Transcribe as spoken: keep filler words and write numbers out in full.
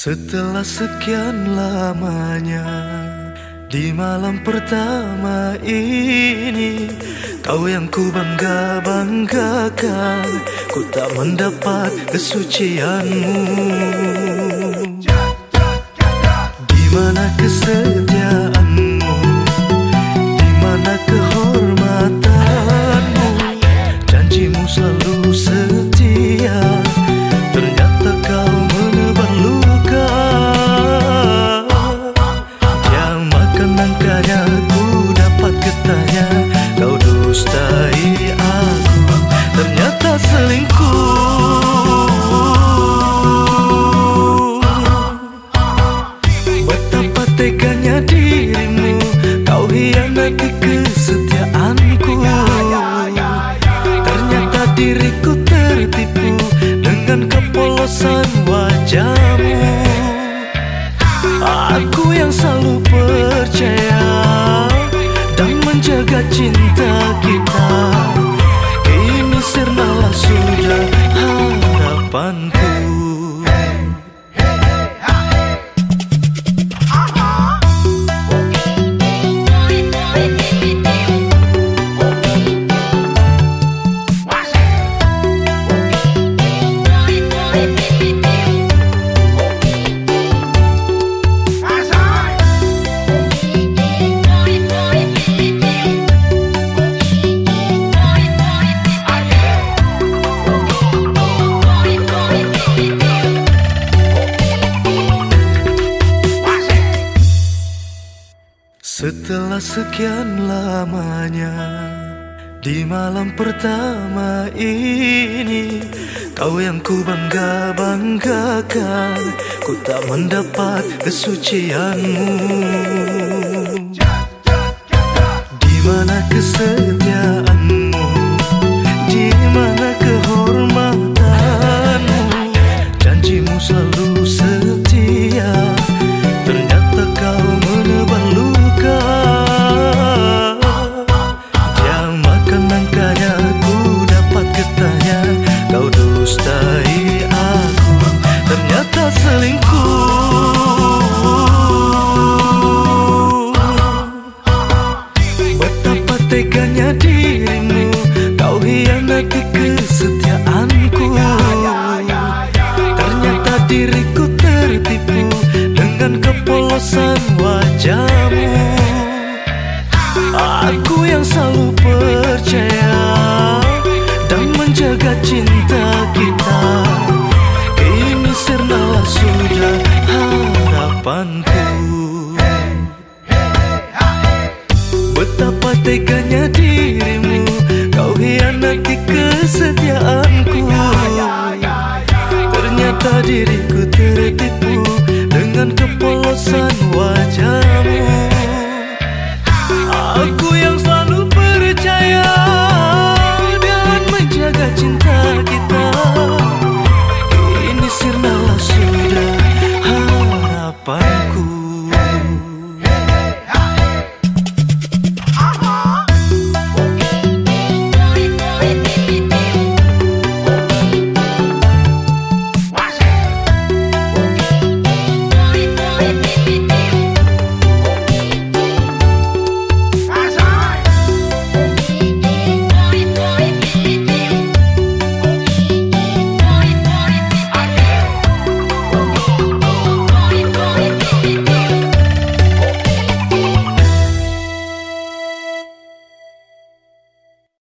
Setelah sekian lamanya di malam pertama ini, kau yang ku bangga-banggakan, ku tak mendapat kesucianmu. Di mana kesetiaanmu, di mana kehormatanmu, janjimu selalu setia, ternyata kau menebar luka. Diamakan angkanya ku dapat getahnya, kau dustai aku, ternyata selingkuh. Betapa teganya dirimu, kau hianati kesetiaanku. Ternyata diriku tertipu dengan kepolosan wajahmu. Aku yang selalu percaya dan menjaga cinta kita, kini sirnalah sudah harapanku. Setelah sekian lamanya di malam pertama ini, kau yang ku bangga-banggakan, ku tak mendapat kesucianmu. Di mana kesetiaanmu, di mana kehormatanmu, janjimu selalu setia, ternyata kau menebar luka. Diamakan angkanya ku dapat getahnya, kau dustai aku, ternyata selingkuh. Betapa teganya dirimu, kau hianati kesetiaanku. Ternyata diriku tertipu dengan kepolosan wajahmu. Aku yang selalu percaya dan menjaga cinta kita, kini sirnalah sudah harapanku. Betapa teganya dirimu, kau hianati kesetiaanku. Ternyata diriku tertipu